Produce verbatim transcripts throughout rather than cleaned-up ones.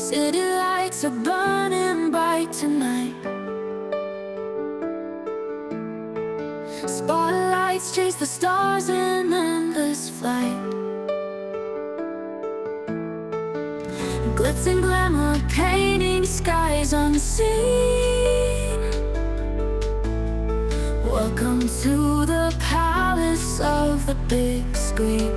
City lights are burning bright tonight. Spotlights chase the stars in endless flight. Glitz and glamour painting skies unseen. Welcome to the palace of the big screen.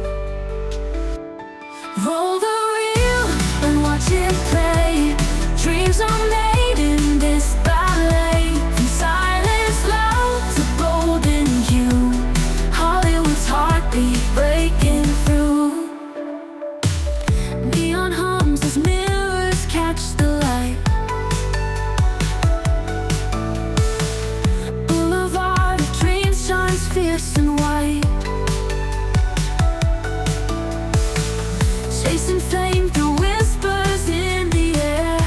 Roll the reel and watch it play. Dreams are made in this ballet. From silence loud to golden hue, Hollywood's heartbeat breaking through. Neon hums as mirrors catch the light. Boulevard of dreams shines fierce and white. Chasing flame through whispers in the air.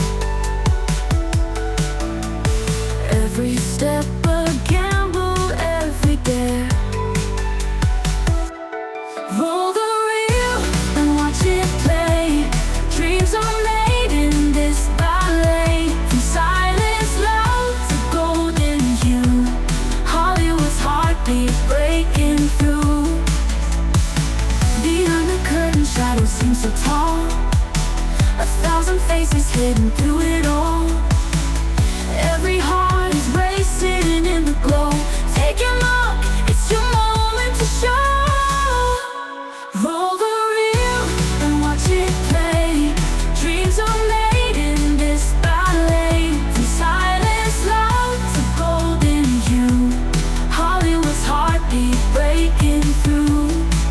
Every step a gamble, every dare. Roll the reel and watch it play. Dreams are made in this ballet. From silence loud to golden hue, Hollywood's heartbeat breaking through. Behind the curtain, shadows seem so tall. A thousand faces hidden through it all. Every heart is racing in the glow. Take a look, it's your moment to show. Roll the reel and watch it play. Dreams are made in this ballet. From silence loud to golden hue, Hollywood's heartbeat breaking through.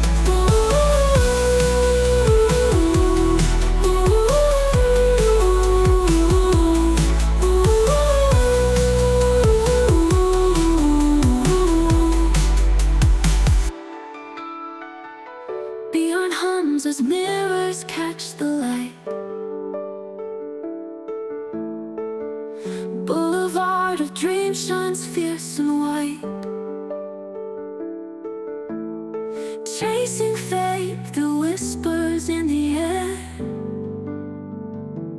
Beyond hums as mirrors catch the light. Boulevard of dreams shines fierce and white. Chasing fate through whispers in the air.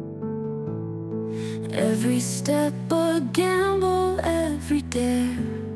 Every step a gamble, every dare.